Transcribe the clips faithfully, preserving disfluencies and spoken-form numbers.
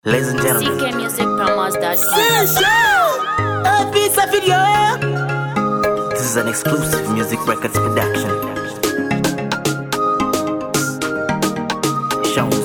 Ladies and gentlemen, C K Music Promos dot com. this is an exclusive Music Records production. Shows.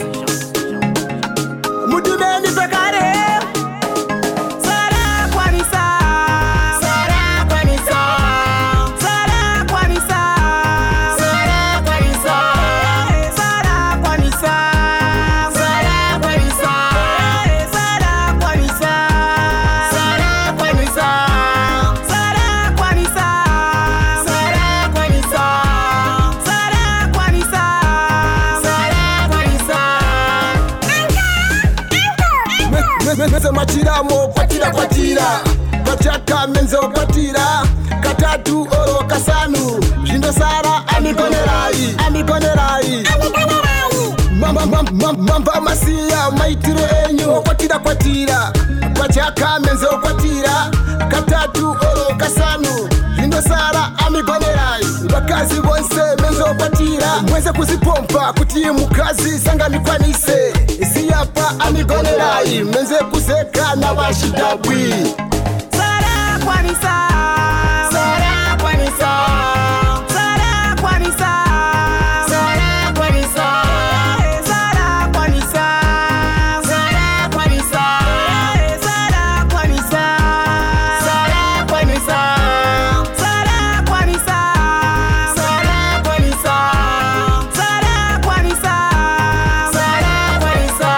Menzo machira mo patira patira Pachaka menzo patira Katatu oro kasanu Jindo sara amigonerai Amigonerai Mamba mamba mamba masia maitire enyo Patira patira Pachaka menzo patira Katatu oro kasanu Jindo sara amigonerai Wakazi bonse menzo patira Mweze kuzipompa kutii mukazi Sanga mikwanise Siyapa amigonerai Menze kuseka na washidabwi Sara kwanisa Sara kwanisa Sara kwanisa Sara kwanisa Sara kwanisa Sara kwanisa Sara kwanisa Sara kwanisa Sara kwanisa Sara kwanisa Sara kwanisa Sara kwanisa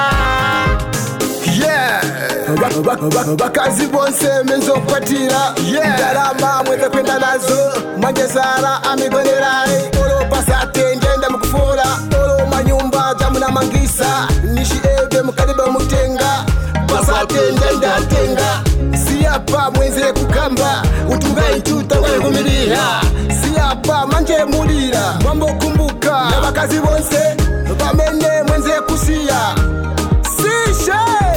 Yeah Bakazi bonse menzo patira Yeah Darama mweze kwenda nazo Mwanje sara amigonerai Olo pasate ngenda mkufura Olo manyumba jamu na mangisa Nishi ebe mkadiba mutenga Pasate ngenda tenga Siyapa mwenze kukamba Utungai tuta wale gumiriha Siyapa manje mulira Mambo kumbuka Na bakazi bonse Bamene mwenze kusia Sisha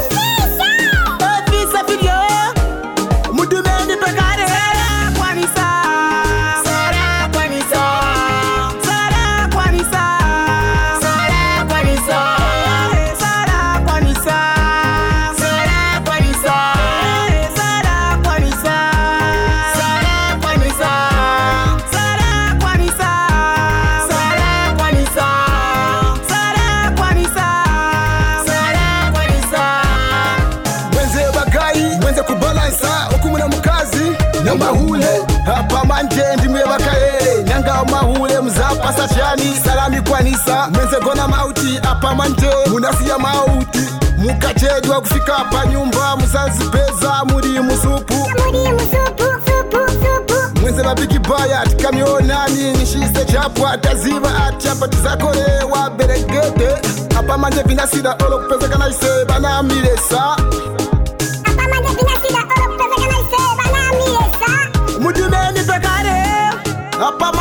Namba hule, hapa manje ndimwe bakaere Nyanga mahule mzapa sachani Salami kwanisa, mwenze gona mauti Hapa manje, munasiya mauti Mukachedwa kufika hapa nyumba Muzanzi peza, muri musupu Muri musupu, supu, supu Mwenze babiki baya, tikamionani Nishise chapwa, taziva achapa Tizakorewa, beregete Hapa manje vinasida, olo kupeze kana ise Bana miresa Hapa manje vinasida, olo kupeze kana ise Bana miresa Mudumeni pekare Hapa